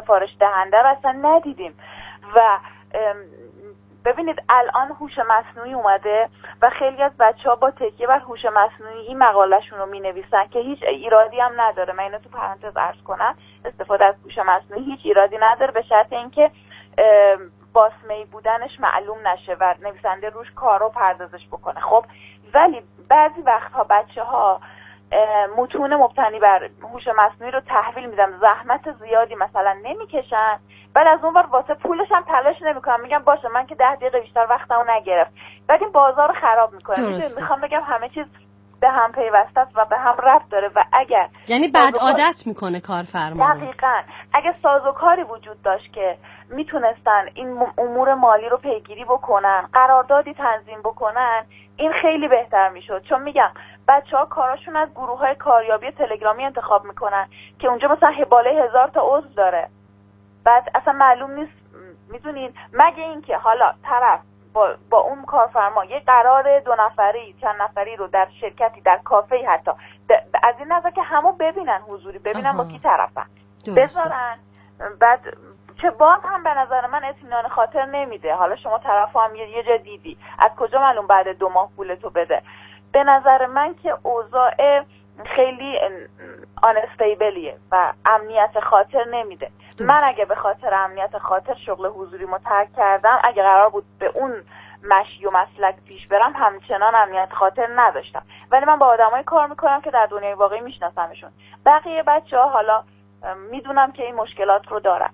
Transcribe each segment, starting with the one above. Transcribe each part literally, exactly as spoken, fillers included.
سفارش دهنده رو اصلا ندیدیم. و ببینید الان هوش مصنوعی اومده و خیلی از بچه‌ها با تکیه بر هوش مصنوعی این مقاله‌شون رو می‌نویسن که هیچ ایرادی هم نداره. من اینو تو پرانتز عرض کنم، استفاده از هوش مصنوعی هیچ ایرادی نداره به شرط اینکه باسمه‌ای بودنش معلوم نشه و نویسنده روش کار رو پردازش بکنه. خب ولی بعضی وقتها بچه‌ها متون مبتنی بر هوش مصنوعی رو تحویل میدن، زحمت زیادی مثلا نمیکشن، بعد از اون ور واسه پولش هم تلاش نمیکنن، میگم باشه من که ده دقیقه بیشتر وقتمو نگرفت، بعد این بازار رو خراب میکنه. میخوام بگم همه چیز به هم پیوسته است و به هم ربط داره و اگر یعنی بعد عادت میکنه کارفرما. دقیقاً اگه سازوکاری وجود داشت که میتونستن این امور مالی رو پیگیری بکنن، قراردادی تنظیم بکنن، این خیلی بهتر میشد. چون میگم بچه‌ها کاراشون از گروه‌های کاریابی تلگرامی انتخاب میکنن که اونجا مثلا بالای هزار تا عضو داره، بعد اصلا معلوم نیست. میدونین مگه اینکه حالا طرف با, با اون کارفرما یه قرار دو نفری چند نفری رو در شرکتی در کافه‌ای حتی از این نظر که همو ببینن حضوری ببینن آها. با کی طرفن بذارن، بعد چه بانک هم به نظر من اطمینان خاطر نمیده. حالا شما طرفو هم یه جا دیدی، از کجا معلوم بعد دو ماه پولتو بده؟ به نظر من که اوضاع خیلی آنستیبلیه و امنیت خاطر نمیده. من اگه به خاطر امنیت خاطر شغل حضوری رو ترک کردم، اگه قرار بود به اون مشی و مسلک پیش برم، همچنان امنیت خاطر نداشتم. ولی من با آدمایی کار میکنم که در دنیای واقعی میشناسمشون. بقیه بچه‌ها حالا میدونم که این مشکلات رو دارن.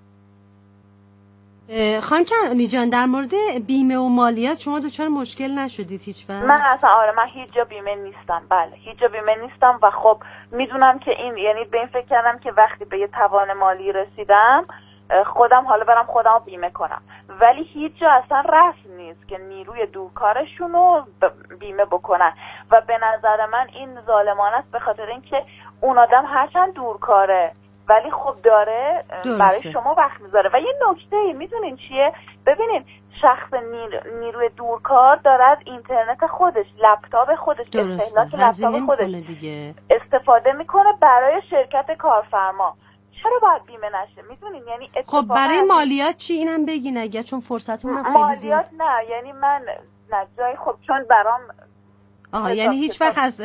خانم کنعانی جان، در مورد بیمه و مالیات شما دچار مشکل نشدید هیچ وقت؟ من اصلا آره من هیچ جا بیمه نیستم. بله هیچ جا بیمه نیستم و خب میدونم که این، یعنی به این فکر کردم که وقتی به یه توان مالی رسیدم خودم حالا برم خودم بیمه کنم، ولی هیچ جا اصلا رسم نیست که نیروی دورکارشون رو بیمه بکنن و به نظر من این ظالمانه است، به خاطر اینکه اون آدم هرچند دورکاره ولی خب داره درسته. برای شما وقت میذاره. و یه نکته میدونین چیه؟ ببینین شخص نیر... نیروی دورکار داره از اینترنت خودش، لپتاپ خودش، استهلاک لپتاپ خودش دیگه. استفاده میکنه برای شرکت کارفرما. چرا باید بیمه نشه؟ میدونین یعنی خب برای مالیات چی؟ اینم بگین اگه، چون فرصتمون هم خیلی مالیات نه، یعنی من نه جای خب چون برام آها یعنی هیچ وقت از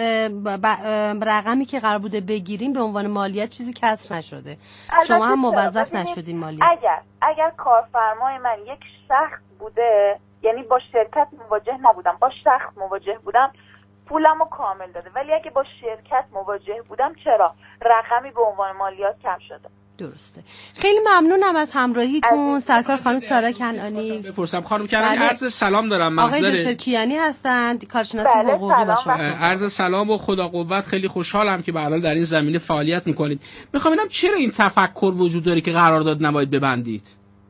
رقمی که قرار بوده بگیریم به عنوان مالیات چیزی کسر نشده. شما هم موظف نشدین مالیات. اگر اگر کارفرمای من یک شخص بوده، یعنی با شرکت مواجه نبودم، با شخص مواجه بودم، پولمو کامل داده. ولی اگه با شرکت مواجه بودم چرا رقمی به عنوان مالیات کم شده؟ درسته. خیلی ممنونم از همراهیتون. سرکار خانم سارا کنعانی. بپرسم خانم کنعانی، عرض سلام دارم. محضر آقای دکتر کیانی هستند، کارشناس حقوقی با شما. عرض سلام و خدا قوت. خیلی خوشحالم که به هر حال در این زمینه فعالیت میکنید. میخوام ببینم چرا این تفکر وجود داره که قرارداد نباید ببندید؟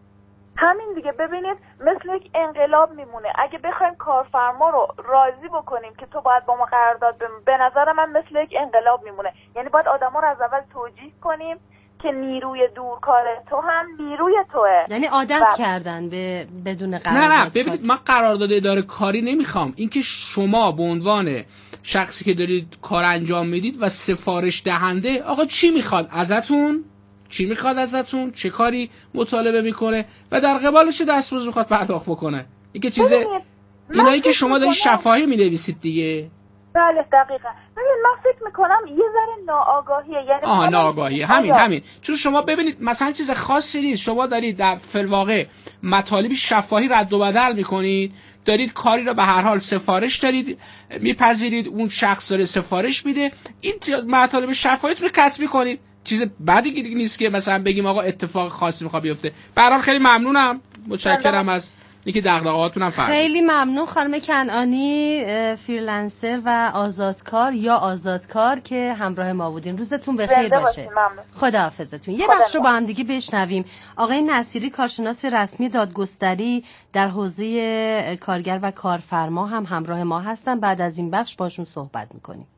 همین دیگه. ببینید مثل یک انقلاب میمونه. اگه بخوایم کارفرما رو راضی بکنیم که تو باید با ما قرارداد ببندی، به نظر من مثل یک انقلاب میمونه. یعنی باید آدما رو از اول توجیه کنیم که نیروی دورکار تو هم نیروی توه. یعنی عادت و... کردن به بدون قرارداد. نه نه ببینید، من قرارداد اداره کاری نمیخوام. اینکه شما به عنوان شخصی که دارید کار انجام میدید و سفارش دهنده، آقا چی میخواد ازتون؟ چی میخواد ازتون؟ چه کاری مطالبه میکنه و در قبالش دستمزد میخواد پرداخت بکنه؟ این که چیز اینایی که شما دارید شفاهی مینویسید دیگه. بله دقیقاً. ببین من فکر میکنم یه ذره ناآگاهیه. یعنی آها ناآگاهیه. همین همین. چون شما ببینید مثلا چیز خاصی نیست، شما دارید در فی‌الواقع مطالبی شفاهی رد و بدل میکنید، دارید کاری رو به هر حال سفارش دارید میپذیرید، اون شخص داره سفارش میده، این مطالب شفاهیتون رو کت میکنید. چیز بعدی دیگه نیست که مثلا بگیم آقا اتفاق خاصی میخواد بیفته. به هر حال خیلی ممنونم، متشکرم از اینکه دغدغه‌هاتون هم فرق. خیلی ممنون خانم کنعانی، فریلنسر و آزادکار یا آزادکار که همراه ما بودین. روزتون بخیر باشه. خداحافظتون. یه بخش رو با هم دیگه بشنویم. آقای نصیری، کارشناس رسمی دادگستری در حوزه کارگر و کارفرما هم همراه ما هستن. بعد از این بخش باشون صحبت میکنیم.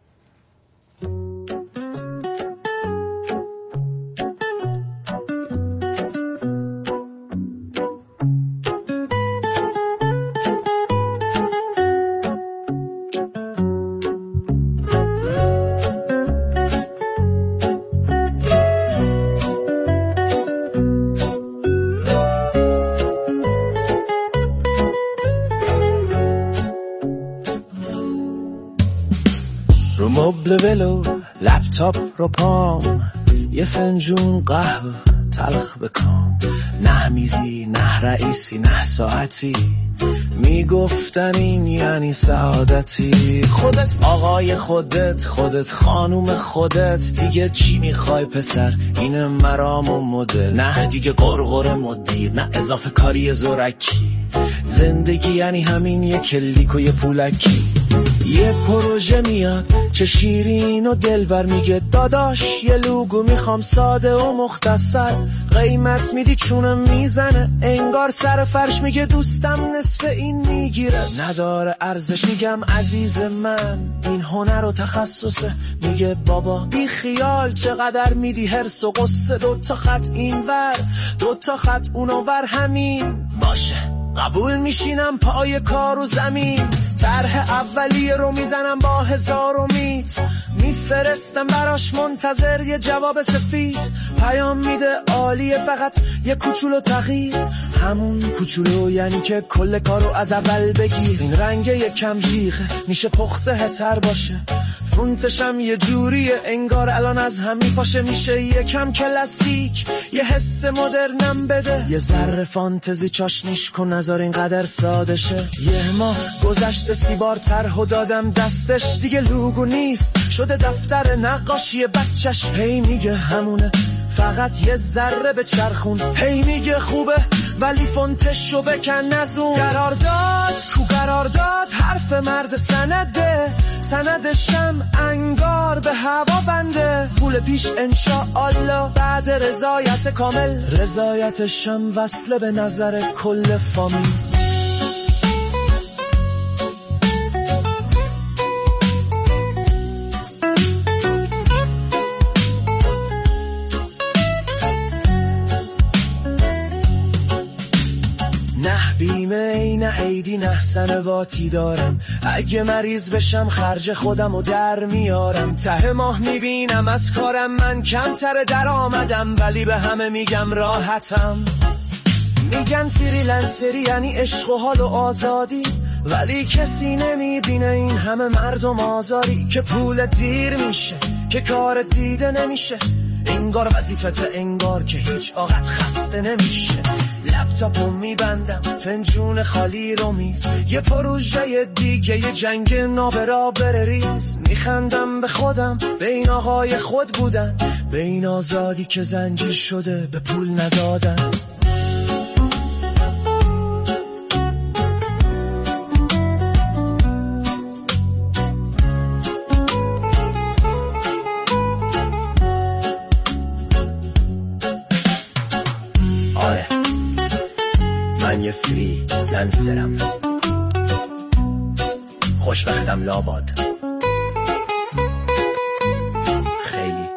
مبل ولو لپتاپ رو پام، یه فنجون قهوه تلخ بکام، نه میزی نه رئیسی نه ساعتی، میگفتن این یعنی سعادتی. خودت آقای خودت، خودت خانوم خودت، دیگه چی میخوای پسر؟ این مرام و مدل، نه دیگه قرقر مدیر، نه اضافه کاری زورکی. زندگی یعنی همین یه کلیک و یه پولکی. یه پروژه میاد چه شیرین و دلبر، میگه داداش یه لوگو میخوام ساده و مختصر، قیمت میدی چونم میزنه انگار سر فرش، میگه دوستم نصف این میگیره نداره ارزش، میگم عزیز من این هنر و تخصصه، میگه بابا بی خیال چقدر میدی هرس و قصه، دوتا خط این ور دوتا خط اونو ور، همین باشه قبول میشینم پای کار و زمین، طرح اولیه رو میزنم با هزار امید، میفرستم براش منتظر یه جواب سفید، پیام میده عالیه فقط یه کوچولو تغییر، همون کوچولو یعنی که کل کارو از اول بگیر، این رنگ یکم ژیغه میشه پخته تر باشه، فونتشم یه جوریه انگار الان از هم میپاشه، میشه یکم کلاسیک یه حس مدرنم بده، یه ذره فانتزی چاشنیش کن نذار اینقدر ساده شه. یه ماه گذشته سی بار طرح و دادم دستش، دیگه لوگو نیست شده دفتر نقاشی بچش، هی میگه همونه فقط یه ذره به چرخون، هی میگه خوبه ولی فونتشو بکن نزون، قرارداد کو قرارداد حرف مرد سنده، سندشم انگار به هوا بنده، پول پیش انشاءالله بعد رضایت کامل، رضایتشم وصله به نظر کل فامیل. بیمه نه عیدی نه سنواتی دارم، اگه مریض بشم خرج خودم و در میارم، ته ماه میبینم از کارم من کمتر در آمدم، ولی به همه میگم راحتم، میگن فریلنسری یعنی عشق و حال و آزادی، ولی کسی نمیبینه این همه مردم آزاری، که پول دیر میشه که کار دیده نمیشه، انگار وظیفت انگار که هیچ آقت خسته نمیشه، لپتاپو میبندم فنجون خالی رو میز، یه پروژه دیگه یه جنگ نابرابر ریز، میخندم به خودم به این آقای خود بودن، به این آزادی که زنجیر شده به پول ندادن. من یه فری لنسرم، خوشبختم لاباد خیلی.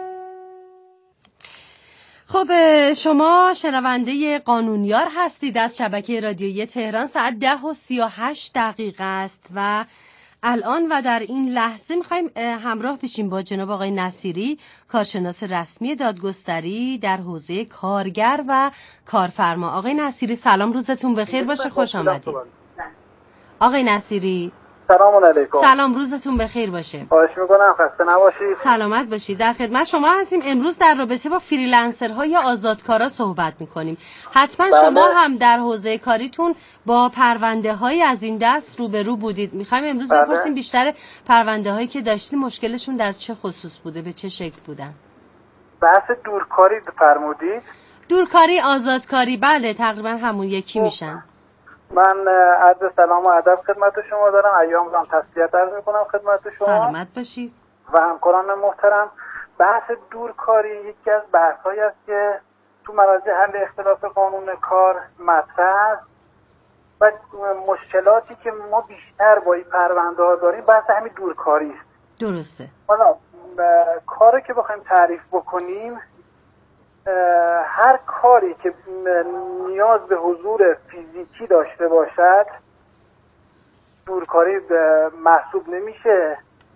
خب شما شنونده قانونیار هستید از شبکه رادیویی تهران، ساعت ده و سی و هشت دقیقه است و الان و در این لحظه میخوایم همراه بشیم با جناب آقای نصیری، کارشناس رسمی دادگستری در حوزه کارگر و کارفرما. آقای نصیری سلام، روزتون بخیر باشه، خوش آمدید. آقای نصیری سلام علیکم. سلام، روزتون بخیر باشه. خواهش میکنم، خسته نباشید. سلامت باشید. در خدمت شما هستیم. امروز در رابطه با فریلنسرها یا آزادکارا صحبت میکنیم. حتما بله. شما هم در حوزه کاریتون با پرونده های از این دست روبرو بودید. میخوایم امروز بله. بپرسیم بیشتر پرونده هایی که داشتین مشکلشون در چه خصوص بوده، به چه شکل بودن؟ بحث دورکاری فرمودید؟ دورکاری، آزادکاری، بله تقریبا همون یکی او. میشن. من عرض سلام و ادب خدمت شما دارم، ایام هم تسلیت عرض میکنم خدمت شما. سلامت باشید. و همکاران محترم، بحث دورکاری یکی از بحث‌هایی است که تو مراجع حل اختلاف قانون کار مطرح است و مشکلاتی که ما بیشتر با این پرونده ها داریم بحث همین دورکاری است. درسته. حالا کاری که بخوایم تعریف بکنیم، هر کاری که نیاز به حضور فیزیکی داشته باشد دورکاری محسوب نمیشه.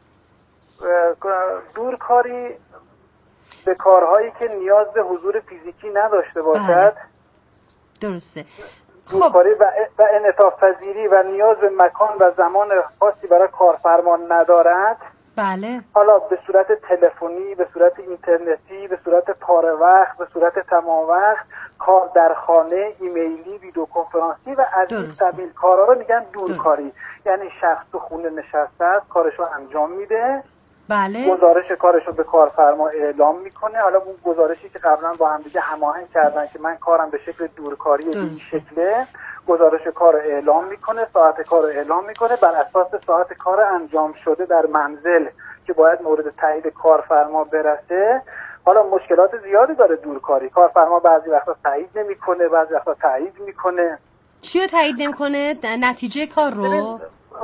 دورکاری به کارهایی که نیاز به حضور فیزیکی نداشته باشد. درسته. دورکاری و انعطاف پذیری و نیاز به مکان و زمان خاصی برای کارفرما ندارد بله. حالا به صورت تلفنی، به صورت اینترنتی، به صورت پاره وقت، به صورت تمام وقت، کار در خانه، ایمیلی، ویدیو کنفرانسی و از این قبیل کارا رو میگن دورکاری. یعنی شخص تو خونه نشسته است، کارشو انجام میده، بله. گزارش کارشو به کارفرما اعلام میکنه. حالا اون گزارشی که قبلا با هم دیگه هماهنگ کردن که من کارم به شکل دورکاری این شکله، گزارش کار اعلام میکنه، ساعت کار اعلام میکنه، بر اساس ساعت کار انجام شده در منزل که باید مورد تایید کارفرما برسه. حالا مشکلات زیادی داره دورکاری. کارفرما بعضی وقتا تایید نمیکنه، بعضی وقتا تایید میکنه. چیو تایید نمیکنه؟ نتیجه کار رو؟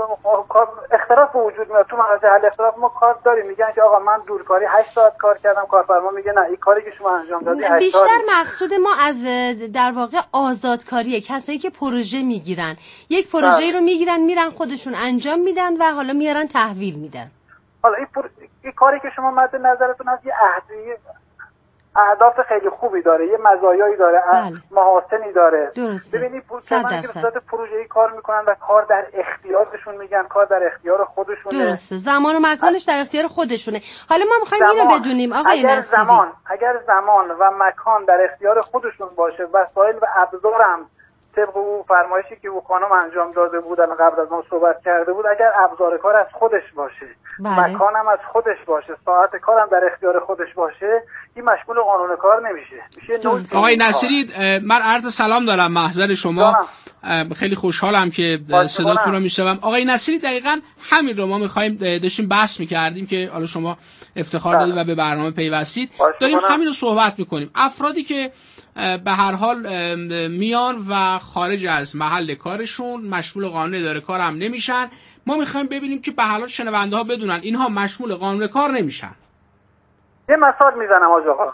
اختلاف وجود میاد. تو مراجع حل اختلاف ما کار داریم، میگن که آقا من دورکاری هشت ساعت کار کردم، کارفرما میگه نه این کاری که شما انجام دادی هشت بیشتر ساعت. مقصود ما از در واقع آزادکاریه. کسایی که پروژه میگیرن، یک پروژه رو میگیرن میرن خودشون انجام میدن و حالا میارن تحویل میدن. حالا این, پر... این کاری که شما مد نظرتون هست یه اهدی اهداف خیلی خوبی داره، یه مزایایی داره، بله. محاسنی داره. درسته. ببینید پروژه‌ای که به صورت پروژه‌ای کار میکنن و کار در اختیارشون، میگن کار در اختیار خودشونه. درسته. زمان و مکانش در اختیار خودشونه. حالا ما میخوایم اینو بدونیم آقای اگر نصیری. زمان اگر زمان و مکان در اختیار خودشون باشه، وسایل و ابزارم طبق او فرمایشی که او خانم انجام داده بودن قبل از ما صحبت کرده بود، اگر ابزار کار از خودش باشه، بله. مکانم از خودش باشه، ساعت کارم در اختیار خودش باشه، این مشمول قانون کار نمیشه. میشه آقای نصیری، من عرض سلام دارم محضر شما. جانم. خیلی خوشحالم که صداتون رو میشنوم. آقای نصیری، دقیقاً همین رو ما می‌خوایم داشتیم بحث می‌کردیم که حالا شما افتخار دادید و به برنامه پیوستید. داریم همین رو صحبت می‌کنیم. افرادی که به هر حال میان و خارج از محل کارشون مشمول قانون اداره کار هم نمیشن، ما میخوایم ببینیم که به هر حال شنونده ها بدونن اینها مشمول قانون کار نمیشن. یه مثال میزنم آقا.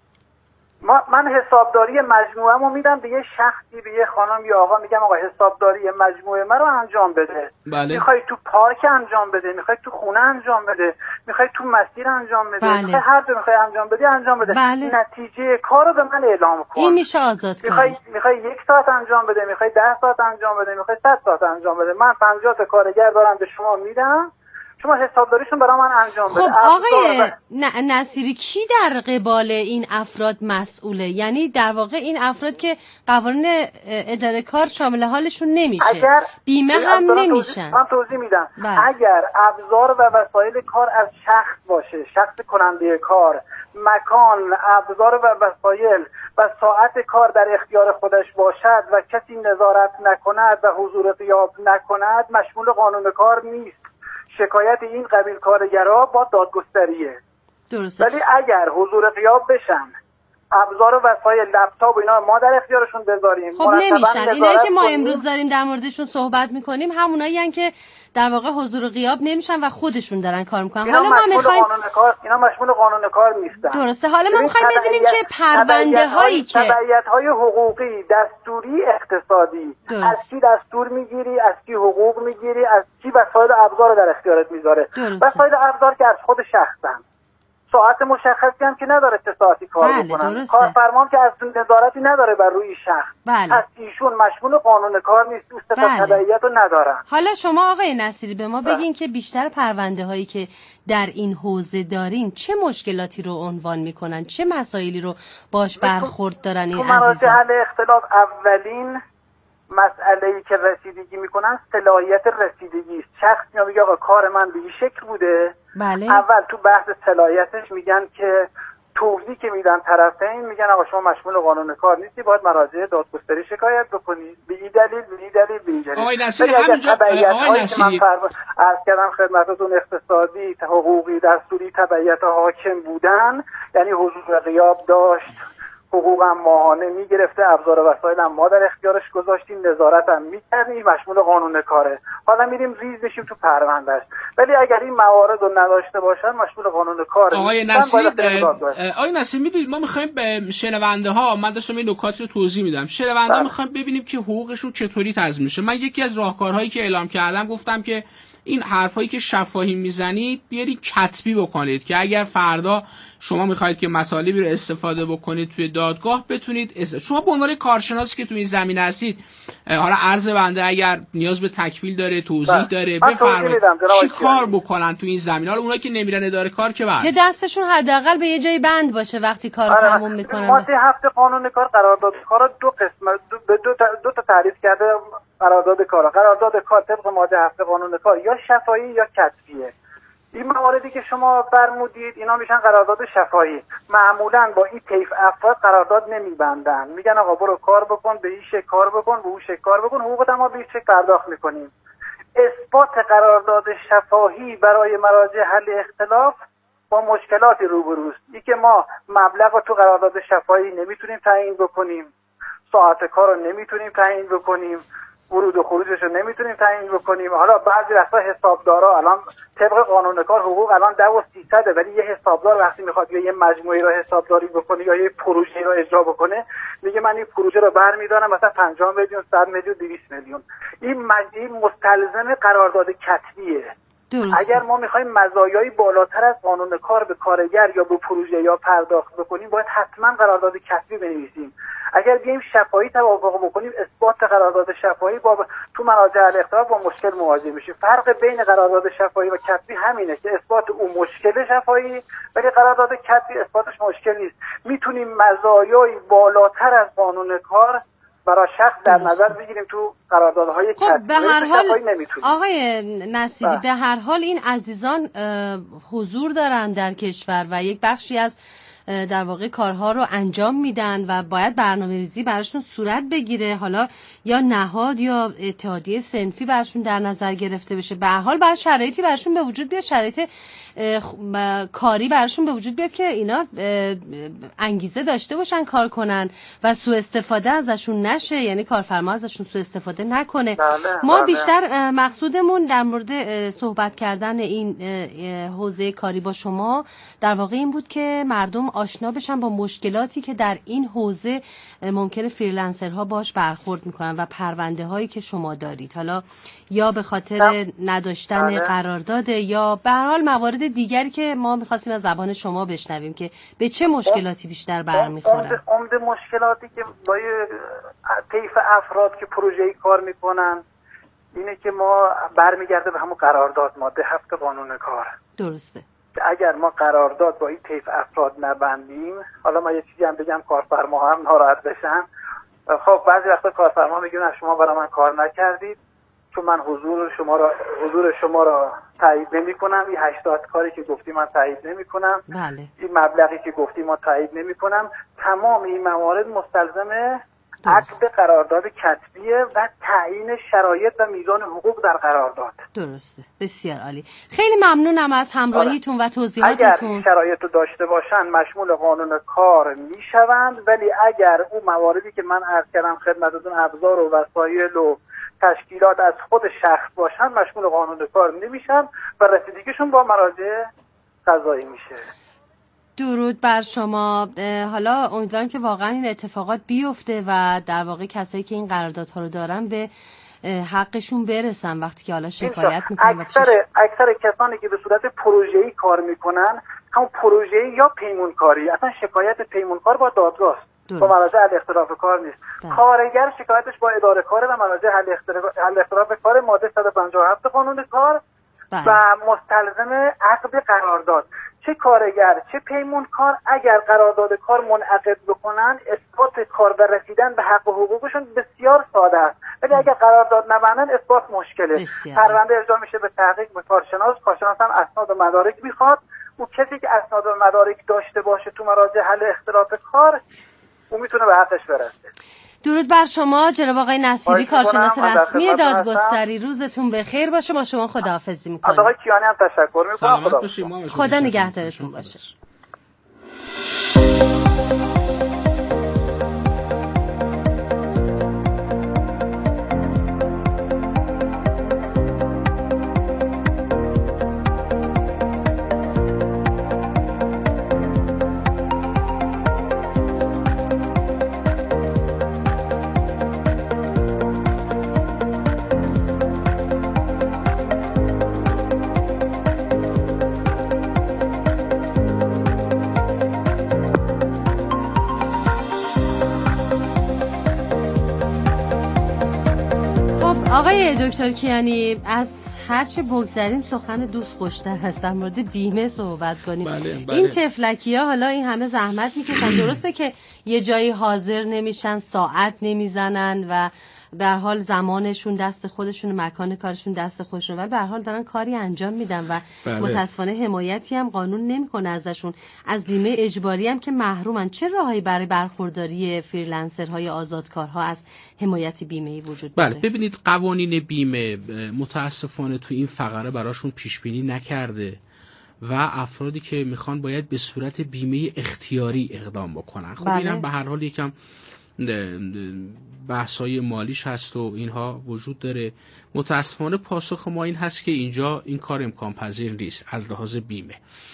ما من حسابداری مجموعه‌مو میدم به یه شخصی، به یه خانم یا آقا، میگم آقا حسابداری مجموعه من رو انجام بده. بله. میخوای تو پارک انجام بده، میخوای تو خونه انجام بده، میخوای تو مسیر انجام بده، بله. میخوای هر جا میخوای انجام بدی انجام بده. بله. نتیجه کارو به من اعلام کن. این میشه آزادکاری. میخوای میخوای یک ساعت انجام بده، میخوای ده ساعت انجام بده، میخوای صد ساعت انجام بده، من پنجاه تا کارگر دارم به شما میدم، شما حسابداریشون برای من انجام بده. خب آقای ن- نصیری، کی در قبال این افراد مسئوله؟ یعنی در واقع این افراد که قوانین اداره کار شامل حالشون نمیشه، اگر بیمه هم نمیشن. من توضیح میدم. بله. اگر ابزار و وسایل کار از شخص باشه، شخص کننده کار، مکان، ابزار و وسایل و ساعت کار در اختیار خودش باشد و کسی نظارت نکند و حضور غیاب نکند، مشمول قانون کار نیست. شکایت این قبیل کارگرها با دادگستریه. درسته. ولی اگر حضور غیاب بشن، ابزار و وسایل، لپتاپ و اینا ما در اختیارشون بذاریم، خب نمیشن. اینایی که ما امروز داریم در موردشون صحبت میکنیم همونایی هستن که در واقع حضور و غیاب نمیشن و خودشون دارن کار میکنن. حالا ما میخوایم کار... اینا مشمول قانون کار نیستن. درسته. حالا ما میخوایم بدونیم که پرونده هایی که تبعیت های حقوقی، دستوری، اقتصادی، درست. از کی دستور میگیری، از کی حقوق میگیری، از کی وسایل و ابزار رو در اختیارت میذاره. وسایل و ابزار که از خود شخصن، ساعت مشخصی هم که نداره چه ساعتی کار بله، بکنن، کارفرما که از نظارتی نداره بر روی شخص. بله. از ایشون مشمول قانون کار نیست، دوست بله. تبعیت رو ندارن. حالا شما آقای نصیری به ما بگین که بیشتر پرونده هایی که در این حوزه دارین چه مشکلاتی رو عنوان میکنن، چه مسائلی رو باش برخورد دارن این عزیزان؟ تو مراجع حل اختلاف اولین مسئله‌ای که رسیدگی میکنن صلاحیت رسیدگی است. شخص میگه آقا کار من به این شکل بوده. بله. اول تو بحث صلاحیتش میگن که توضیح که میدن طرفین، میگن آقا شما مشمول قانون کار نیستی، باید مراجع دادگستری شکایت بکنید به این دلیل به این دلیل به این دلیل. آقای نصیری همینجا آقای نصیری عرض کردم خدمتتون، اقتصادی، حقوقی، دستوری، تبعیت حاکم بودن، یعنی حضور غیاب داشت، حقوق هم ماهانه میگرفته، ابزار و وسایل هم ما در اختیارش گذاشتیم، نظارت هم میکردیم، مشمول قانون کاره. حالا میریم ریز بشیم تو پروندهش. ولی اگر این موارد رو نداشته باشن مشمول قانون کاره. آقای نصیری آقای نصیری میدونید ما میخوایم به شنونده ها، من داشتم این نکات رو توضیح میدم، شنونده ها میخوایم ببینیم که حقوقشون چطوری تضمین میشه. من یکی از راهکارهایی که اعلام کردم گفتم که این حرفایی که شفاهی میزنید بیارید کتبی بکنید که اگر فردا شما میخواید که مطالبی رو استفاده بکنید توی دادگاه بتونید است... شما به عنوان کارشناسی که توی این زمینه هستید، حالا عرض بنده اگر نیاز به تکمیل داره، توضیح داره، بفرمایید چی کار بکنن توی این زمینه. حالا اونایی که نمیرن اداره کار که بعد که دستشون حداقل به یه جایی بند باشه وقتی کارو تموم میکنن. ماده هفت قانون کار قرارداد کار دو قسم دو به دو, دو تا تعریف کرده. قرارداد کار قرارداد کار طبق ماده هفت قانون کار یا شفاهی یا کتبیه. این مواردی که شما فرمودید اینا میشن قرارداد شفاهی. معمولا با این طیف افراد قرارداد نمیبندن، میگن آقا برو کار بکن، به این شکل کار بکن، به اون شکل کار بکن، حقوقت ما به این شکل پرداخت میکنیم. اثبات قرارداد شفاهی برای مراجع حل اختلاف با مشکلاتی روبروست. این که ما مبلغ رو تو قرارداد شفاهی نمیتونیم تعیین بکنیم، ساعت کار رو نمیتونیم تعیین بکنیم، ورود و خروجش رو نمیتونیم تعیین بکنیم. حالا بعضی وقتا حسابدارا الان طبق قانون کار حقوق الان ده و سیصده، ولی یه حسابدار وقتی میخواد یا یه مجموعه رو حسابداری بکنه یا یه پروژه رو اجرا بکنه، میگه من این پروژه رو برمیدارم مثلا پنجاه میلیون، صد میلیون، دویست میلیون. این مجموعه مستلزم قرارداد کتبیه. درست. اگر ما میخوایم مزایای بالاتر از قانون کار به کارگر یا به پروژه یا پرداخت بکنیم، باید حتما قرارداد کتبی بنویسیم. اگر بیایم شفاهی توافق بکنیم، اثبات قرارداد شفاهی با تو مراجع الاختلاف با مشکل مواجه میشیم. فرق بین قرارداد شفاهی و کتبی همینه که اثبات اون مشکل شفاهی، ولی قرارداد کتبی اثباتش مشکل نیست. میتونیم مزایای بالاتر از قانون کار برای شخص در نظر بگیریم تو قراردادهای کتبی. خب به هر حال آقای نصیری، به هر حال این عزیزان حضور دارن در کشور و یک بخشی از در واقع کارها رو انجام میدن و باید برنامه‌ریزی براشون صورت بگیره، حالا یا نهاد یا اتحادیه صنفی براشون در نظر گرفته بشه. به هر حال باید شرایطی براشون به وجود بیاد، شرایط کاری براشون به وجود بیاد که اینا انگیزه داشته باشن کار کنن و سوء استفاده ازشون نشه، یعنی کارفرما ازشون سوء استفاده نکنه. بله، ما بله. بیشتر مقصودمون در مورد صحبت کردن این حوزه کاری با شما در واقع این بود که مردم آشنا بشن با مشکلاتی که در این حوزه ممکنه فریلنسرها باش برخورد میکنن و پرونده هایی که شما دارید، حالا یا به خاطر نداشتن بله. قرارداد یا به هر حال موارد دیگری که ما میخواستیم از زبان شما بشنویم که به چه مشکلاتی بیشتر برمیخورن. عمده مشکلاتی که با طیف افراد که پروژه‌ای کار میکنن اینه که ما برمیگرده به همون قرارداد ماده هفت قانون کار. درسته. اگر ما قرارداد با این طیف افراد نبندیم، حالا ما یه چیزی هم بگم کارفرما هم ناراحت بشن. خب بعضی وقتا کارفرما میگن شما برای من کار نکردید چون من حضور شما را حضور شما را تایید نمی‌کنم، این هشتاد کاری که گفتی من تایید نمی‌کنم، بله. این مبلغی که گفتی ما تایید نمی‌کنم. تمام این موارد مستلزم عقد قرارداد کتبیه و تعیین شرایط و میزان حقوق در قرارداد. درسته. بسیار عالی. خیلی ممنونم از همراهیتون و توضیحاتتون. اگر شرایط رو داشته باشن مشمول قانون کار میشوند، ولی اگر اون مواردی که من عرض کردم خدمتتون ابزار و وسایل و تشکیلات از خود شخص باشن مشمول قانون کار نمیشن و رسیدگیشون با مراجع قضایی میشه. درود بر شما. حالا امیدوارم که واقعا این اتفاقات بیفته و در واقع کسایی که این قراردادها رو دارن به حقشون برسن وقتی که حالا شکایت میکنن. اکثر چش... اکثر کسانی که به صورت پروژه‌ای کار میکنن همون پروژه‌ای یا پیمونکاری، اصلا شکایت پیمونکار با دادگاه با مراجع حل اختلاف کار نیست. ده. کارگر شکایتش با اداره کار و مراجع حل اختلاف, اختلاف کار ماده صد و پنجاه و هفت قانون کار ده. و مستلزم عقد قرارداد. چه کارگر چه پیمونکار اگر قرارداد کار منعقد بکنن اثبات کار و رسیدن به حق و حقوقشون بسیار ساده است، ولی اگر قرارداد نبندن اثبات مشکله. پرونده ارجاع میشه به تحقیق به کارشناس، کارشناس هم اسناد و مدارک میخواد. اون کسی که اسناد و مدارک داشته باشه تو مراجع حل اختلاف کار اون میتونه به حقش برسه. درود بر شما جناب آقای نصیری، کارشناس رسمی دادگستری. روزتون بخیر باشه. ما شما خداحافظی میکنیم. از آقای کیانی هم تشکر خدا, میکنم. خدا نگهدارتون باشه. آقای دکتر کیانی، از هرچه بگذریم سخن دوست خوشتر هست. در مورد بیمه صحبت کنیم. بله، بله. این تفلکی ها حالا این همه زحمت میکشن، درسته که یه جایی حاضر نمیشن، ساعت نمیزنن و به هر حال زمانشون دست خودشون، مکان کارشون دست خودشون، ولی به هر حال دارن کاری انجام میدن و بله. متاسفانه حمایتی هم قانون نمیکنه ازشون. از بیمه اجباری هم که محرومن. چه راهی برای برخورداری فریلنسرهای آزادکارها از حمایت بیمه‌ای وجود داره؟ بله، ببینید قوانین بیمه متاسفانه تو این فقره براشون پیش بینی نکرده و افرادی که میخوان باید به صورت بیمه اختیاری اقدام بکنن. خب بله. اینم به هر حال یکم بحث‌های مالیش هست و اینها وجود داره. متاسفانه پاسخ ما این هست که اینجا این کار امکان پذیر نیست از لحاظ بیمه.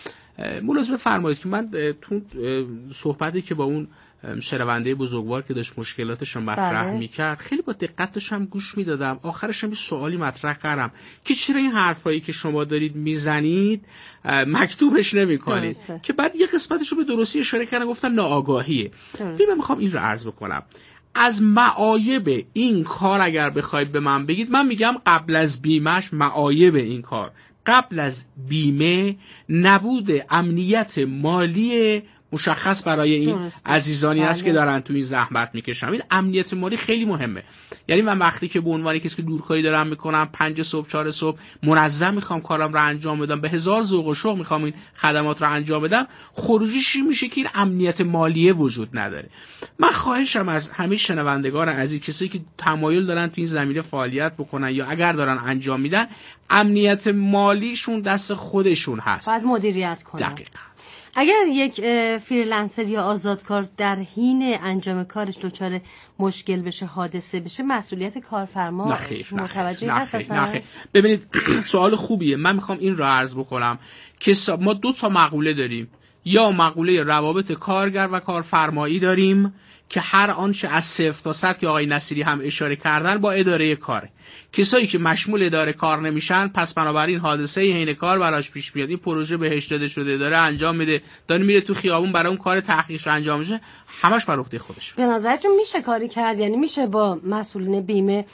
ملاحظه فرمایید که من تو صحبتی که با اون شنونده بزرگوار که داشت مشکلاتش رو مطرح بله. میکرد خیلی با دقت داشتم گوش میدادم. آخرش هم یه سوالی مطرح کردم که چرا این حرفایی که شما دارید میزنید مکتوبش نمیکنید، که بعد یه قسمتش رو به درستی اشاره کردن، گفتن ناآگاهیه. من میخوام این رو عرض بکنم. از معایب این کار اگر بخواید به من بگید، من میگم قبل از بیمهش معایب این کار، قبل از بیمه نبود امنیت مالی مشخص برای این درسته. عزیزانی هست که دارن تو این زحمت میکشن. این امنیت مالی خیلی مهمه. یعنی من وقتی که به عنوان کسی که دورکاری دارم میکنم، پنج صبح چهار صبح منظم میخوام کارم رو انجام بدم، به هزار ذوق و شوق میخوام این خدمات رو انجام بدم، خروجیش میشه که این امنیت مالی وجود نداره. من خواهشم از همه شنوندگان عزیز، کسی که تمایل دارن تو این زمینه فعالیت بکنن یا اگر دارن انجام میدن، امنیت مالیشون دست خودشون هست، باید مدیریت کنن. دقیقاً. اگر یک فریلنسر یا آزادکار در حین انجام کارش دچار مشکل بشه، حادثه بشه، مسئولیت کارفرما نخیر متوجه نخیر هست؟ نخیر. ببینید سوال خوبیه. من میخوام این را عرض بکنم که ما دو تا مقوله داریم. یا مقوله روابط کارگر و کارفرمایی داریم که هر آنچه از صفر تا صد که آقای نصیری هم اشاره کردن با اداره کاره. کسایی که مشمول اداره کار نمیشن، پس بنابراین حادثه حین کار براش پیش میاد. این پروژه بهش داده شده، داره انجام میده، داره میره تو خیابون برای اون کار تحقیقش انجام میشه، همش بر عهده خودش. به نظرتون میشه کاری کرد؟ یعنی میشه با مسئولین بیمه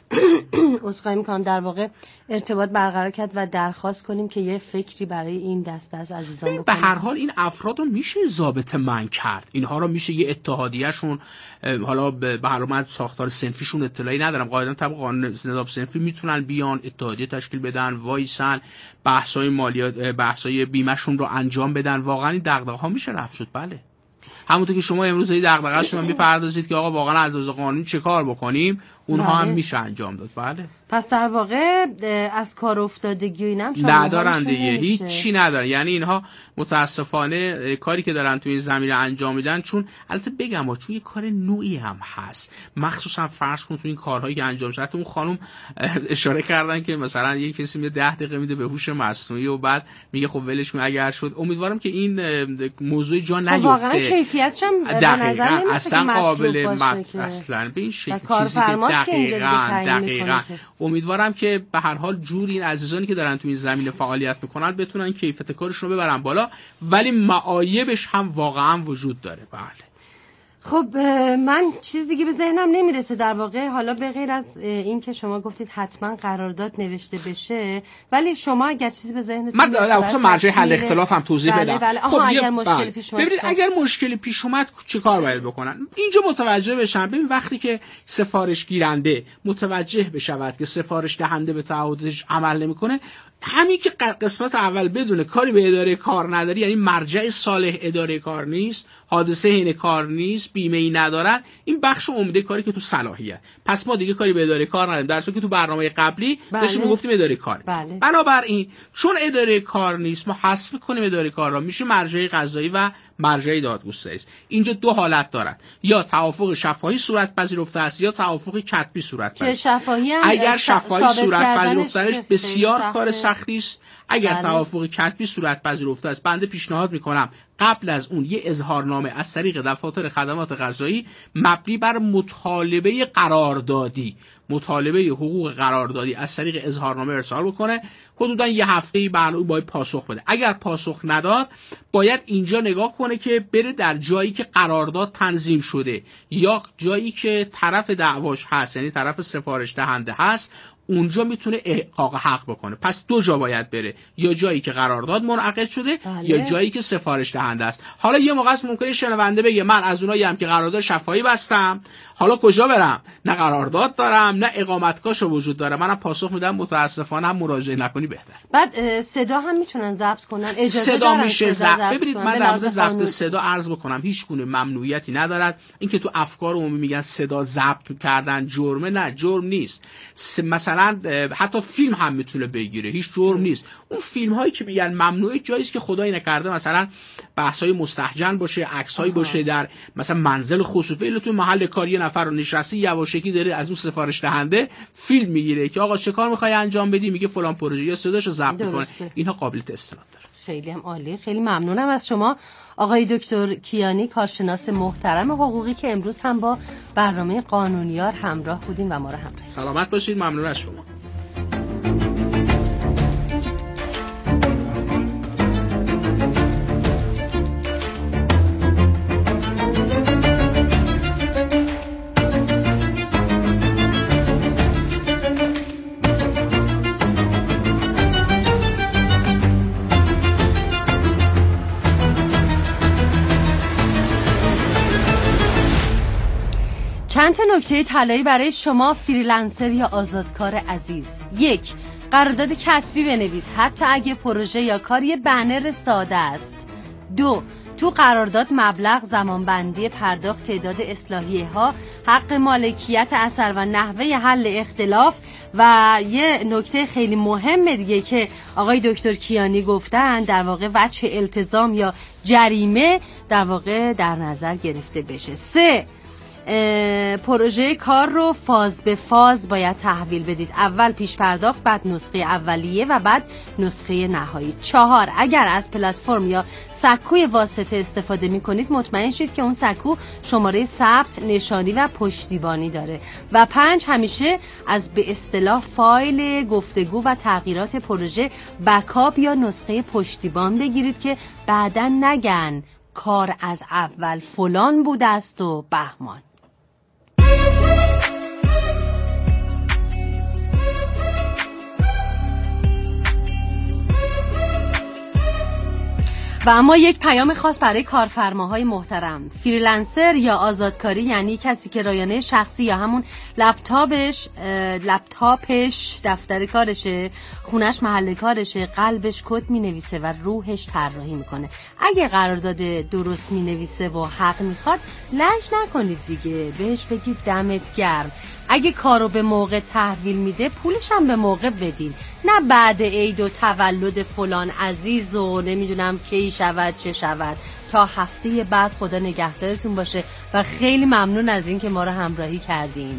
عذرخواهی میکنم در واقع ارتباط برقرار کرد و درخواست کنیم که یه فکری برای این دسته از عزیزان بکنیم؟ به هر حال این افراد رو میشه ضابط من کرد، اینها رو میشه یه اتحادیه‌شون، حالا به هر حال من ساختار صنفیشون اطلاعی ندارم، قاعدتا طبق قانون نظام صنفی میتونن بیان اتحادیه تشکیل بدن، وایسن، بحث‌های مالیات، بحث‌های بیمه‌شون رو انجام بدن. واقعا این دغدغه‌ها میشه رفع شد. بله، همونطور که شما امروز این دغدغه‌اش رو میپردازید که آقا واقعا از لحاظ قانونی چه کار بکنیم، اونها بله. هم میشه انجام داد. بله. پس در واقع از کار افتادگی اینم ندارن دیگه، هیچ چی ندارن. یعنی اینها متاسفانه کاری که دارن تو این زمینه انجام میدن، چون البته بگم چون یه کار نوعی هم هست، مخصوصا فرض کن تو این کارهایی که انجام شده، اون خانم اشاره کردن که مثلا یه کسی میاد ده دقیقه میده به هوش مصنوعی و بعد میگه خب ولش کن اگر شد. امیدوارم که این موضوع جا نیفته. واقعا کیفیتش هم به نظر نمیاد اصلا قابل مت... اصلا به این شکل چیزی که دقیقاً دقیقاً امیدوارم که به هر حال جور این عزیزانی که دارن تو این زمینه فعالیت میکنن بتونن کیفیت کارشون رو ببرن بالا، ولی معایبش هم واقعا وجود داره. بله. خب من چیز دیگه به ذهنم نمیرسه در واقع، حالا به غیر از این که شما گفتید حتما قرارداد نوشته بشه، ولی شما اگر چیزی به ذهنتون من در مرجع حل اختلاف هم توضیح بله بدم. بله. خب اگر مشکلی پیش اومد، ببینید اگر مشکلی پیش اومد چه کار باید بکنن؟ اینجا متوجه بشن. ببین وقتی که سفارش گیرنده متوجه بشود که سفارش دهنده به تعهدش عمل نمیکنه، همین که قسمت اول بدونه کاری به اداره کار نداری، یعنی مرجع صالح اداره کار نیست، حادثه حین کار نیست، بیمه ای ندارن، این بخش عمده کاری که تو صلاحیت، پس ما دیگه کاری به اداره کار نداریم، در حالی که تو برنامه قبلی بله. داشتیم میگفتیم اداره کار. بله. بنابراین چون اداره کار نیست، ما حذف کنیم اداره کار را، میشه مرجع قضایی و مرجع دادگستری است. اینجا دو حالت دارد، یا توافق شفاهی صورت پذیرفته است یا توافق کتبی صورت پذیرفته است. شفاهی هم اگر شفاهی صورت بسیار سخته. کار سختی است. اگر بله. توافق کتبی صورت پذیرفته است، بنده پیشنهاد میکنم قبل از اون یه اظهارنامه از طریق دفاتر خدمات قضایی مبنی بر مطالبه قراردادی مطالبه حقوق قراردادی از طریق اظهارنامه ارسال بکنه. حدودا یه هفته‌ای برای باید پاسخ بده. اگر پاسخ نداد باید اینجا نگاه کنه که بره در جایی که قرارداد تنظیم شده یا جایی که طرف دعواش هست، یعنی طرف سفارش دهنده هست، اونجا میتونه احقاق حق بکنه. پس دو جا باید بره، یا جایی که قرارداد منعقد شده بله. یا جایی که سفارش دهنده است. حالا یه موقع ممکنه شنونده بگه من از اونایی هم که قرارداد شفاهی بستم، حالا کجا برم؟ نه قرارداد دارم نه اقامتگاهشو وجود داره. منم پاسخ میدم متاسفانه هم مراجعه نکنی بهتر. بعد صدا هم میتونن ضبط کنن، اجازه صدا میشه ضبط. ببینید من در مورد ضبط صدا عرض بکنم هیچ گونه ممنوعیتی ندارد. اینکه تو افکار عمومی میگن صدا ضبط کردن جرمه، نه جرم نیست. مثلا حتی فیلم هم میتونه بگیره، هیچ جرم نیست. اون فیلم هایی که میگن ممنوعه جاییست که خدایی نکرده مثلا بحث های مستهجن باشه، عکس هایی باشه در مثلا منزل خصوصی، تو محل کاری یه نفر رو نشسته یواشکی داره از اون سفارش دهنده فیلم میگیره که آقا چه کار میخوای انجام بدی، میگه فلان پروژه، یا صداشو ضبط کنه. اینها قابلیت استناد داره. خیلی هم عالی. خیلی ممنونم از شما آقای دکتر کیانی، کارشناس محترم حقوقی که امروز هم با برنامه قانونیار همراه بودیم و ما رو همراهی. سلامت باشید. ممنون از شما. چند تا نکته طلایی برای شما فریلنسر یا آزادکار عزیز. یک، قرارداد کتبی بنویس حتی اگه پروژه یا کاری بنر ساده است. دو، تو قرارداد مبلغ، زمانبندی پرداخت، تعداد اصلاحیه ها، حق مالکیت اثر و نحوه حل اختلاف. و یه نکته خیلی مهمه دیگه که آقای دکتر کیانی گفتن، در واقع وجه التزام یا جریمه در واقع در نظر گرفته بشه. سه، پروژه کار رو فاز به فاز باید تحویل بدید. اول پیش پرداخت، بعد نسخه اولیه و بعد نسخه نهایی. چهار، اگر از پلتفرم یا سکوی واسطه استفاده می کنید مطمئن شید که اون سکو شماره ثبت، نشانی و پشتیبانی داره. و پنج، همیشه از به اصطلاح فایل گفتگو و تغییرات پروژه بکاپ یا نسخه پشتیبان بگیرید که بعداً نگن کار از اول فلان بوده است و بهمان. و اما یک پیام خاص برای کارفرماهای محترم. فریلنسر یا آزادکاری یعنی کسی که رایانه شخصی یا همون لپتاپش لپتاپش دفتر کارشه، خونش محل کارشه، قلبش کد مینویسه و روحش طراحی میکنه. اگه قرارداد درست مینویسه و حق میخواد لج نکنید دیگه، بهش بگید دمت گرم. اگه کارو به موقع تحویل میده پولش هم به موقع بدین، نه بعد عید و تولد فلان عزیز و نمیدونم کی شود چه شود. تا هفته بعد خدا نگهدارتون باشه و خیلی ممنون از این که ما رو همراهی کردین.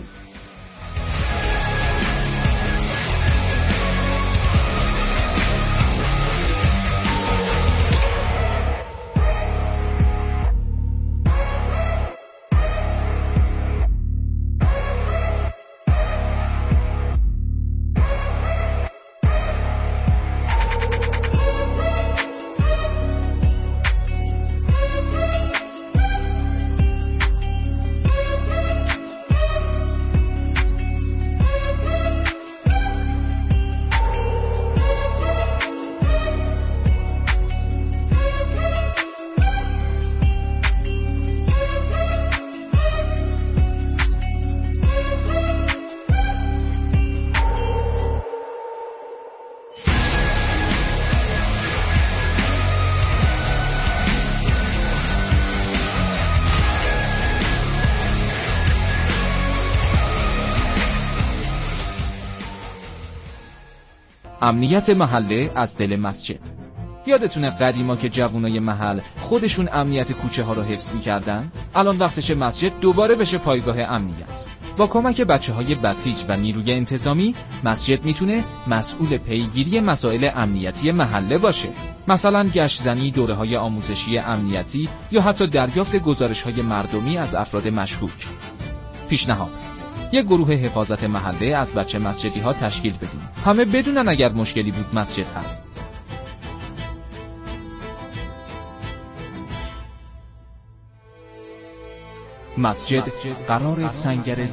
امنیت محله از دل مسجد. یادتونه قدیما که جوونای محل خودشون امنیت کوچه ها رو حفظ می‌کردن؟ الان وقتشه مسجد دوباره بشه پایگاه امنیت. با کمک بچه‌های بسیج و نیروی انتظامی، مسجد میتونه مسئول پیگیری مسائل امنیتی محله باشه. مثلا گشت‌زنی، دوره‌های آموزشی امنیتی یا حتی دریافت گزارش‌های مردمی از افراد مشکوک. پیشنهاد: یک گروه حفاظت محله از بچه مسجدی ها تشکیل بدیم. همه بدونن اگر مشکلی بود مسجد هست. مسجد قرار سنگر